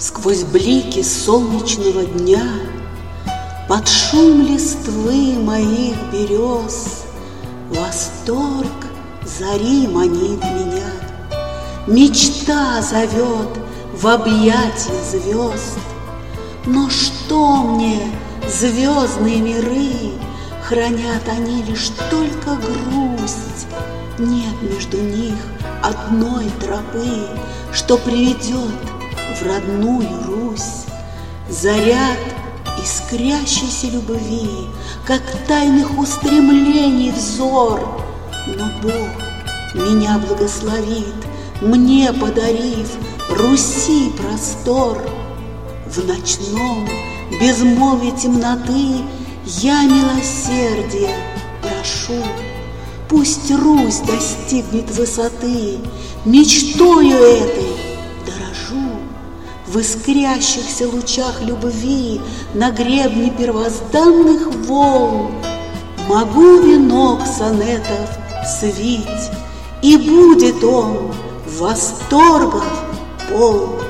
Сквозь блики солнечного дня, под шум листвы моих берез, восторг зари манит меня. Мечта зовет в объятия звезд. Но что мне звездные миры? Хранят они лишь только грусть. Нет между них одной тропы, что приведет в родную Русь. Заряд искрящейся любви, как тайных устремлений взор. Но Бог меня благословит, мне подарив Руси простор. В ночном безмолвии темноты я милосердия прошу. Пусть Русь достигнет высоты, мечтою этой дорожу. В искрящихся лучах любви на гребне первозданных волн могу венок сонетов свить, и будет он восторгов полн.